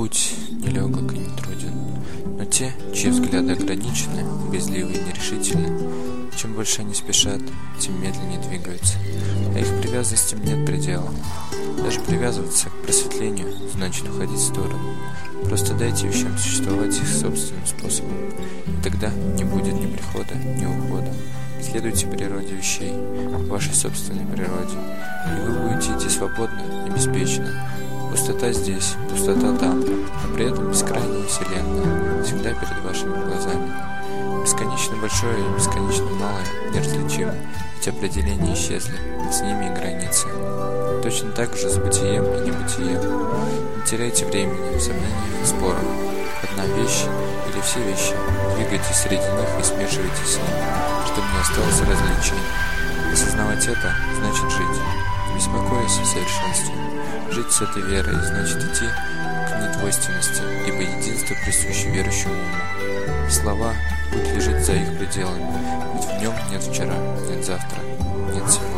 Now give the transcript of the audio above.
путь нелегок и нетруден, но те, чьи взгляды ограничены, безливы и нерешительны, чем больше они спешат, тем медленнее двигаются, а их привязанностям нет предела. Даже привязываться к просветлению значит уходить в сторону. Просто дайте вещам существовать их собственным способом, и тогда не будет ни прихода, ни ухода. Следуйте природе вещей, вашей собственной природе, и вы будете идти свободно и беспечно. Пустота здесь, пустота там, но при этом бескрайняя вселенная всегда перед вашими глазами. Бесконечно большое и бесконечно малое неразличимо, ведь определения исчезли, с ними и границы. Точно так же с бытием и небытием. Не теряйте времени в сомнениях и спорах. Одна вещь или все вещи, двигайтесь среди них и смешивайтесь с ними, чтобы не осталось различий. Осознавать это значит жить, не беспокоясь о совершенстве. Жить с этой верой значит идти к недвойственности, ибо единство присуще верующему уму. Слова, путь лежит за их пределами, ведь в нем нет вчера, нет завтра, нет сегодня.